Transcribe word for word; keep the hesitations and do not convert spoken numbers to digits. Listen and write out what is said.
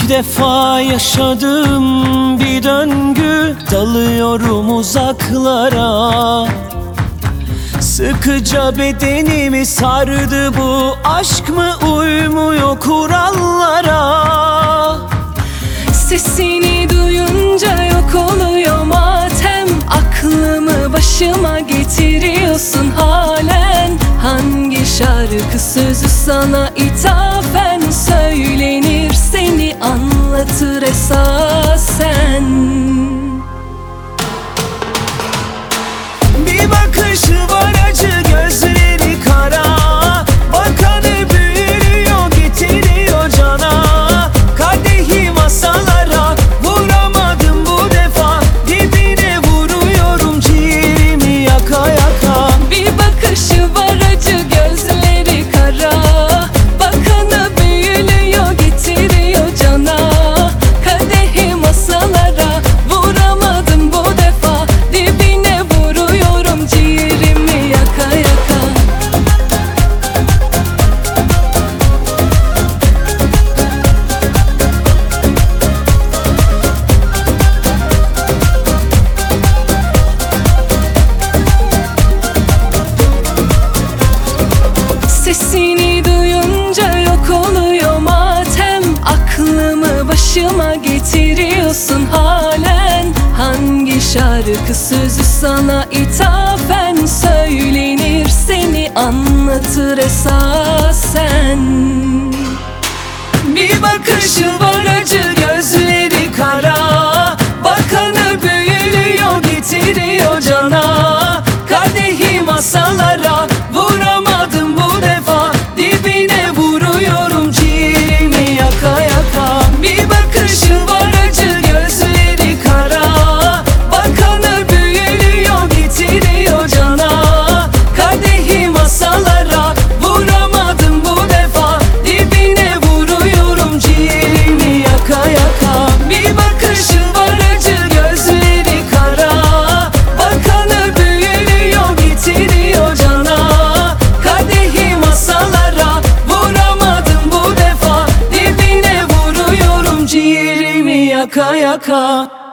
İlk defa yaşadım bir döngü, dalıyorum uzaklara. Sıkıca bedenimi sardı bu aşk mı, uymuyor kurallara. Sesini duyunca yok oluyor matem, aklımı başıma getiriyorsun halen. Hangi şarkı sözü sana ithafen söylenir, seni anlatır esasen. Bir bakışı var acı, gözleri kara. Bakanı büyülüyor, getiriyor cana. Kadehi masalara vuramadım bu defa, dibine vuruyorum ciğerimi yaka yaka. Bir bakışı var acı, gözleri kara. Bakanı büyülüyor, getiriyor cana. Kadehi masalara vuramadım bu defa, dibine vuruyorum ciğerimi yaka yaka. Sesini duyunca yok oluyor matem, aklımı başıma getiriyorsun halen. Hangi şarkı sözü sana ithafen söylenir, seni anlatır esasen. Bir bakışı var acı, gözleri kara. Bakanı büyülüyor, getiriyor cana. Kadehi masalara vuramadım bu defa, dibine vuruyorum ciğerimi yaka yaka. Bir bakışı var acı, gözleri kara. Bakanı büyülüyor, getiriyor cana. Kadehi masalara vuramadım bu defa, dibine vuruyorum ciğerimi yaka yaka. Bir bakışı var acı, gözleri kara. Bakanı büyülüyor, getiriyor cana. Kadehi masalara vuramadım bu defa, dibine vuruyorum ciğerimi yaka yaka.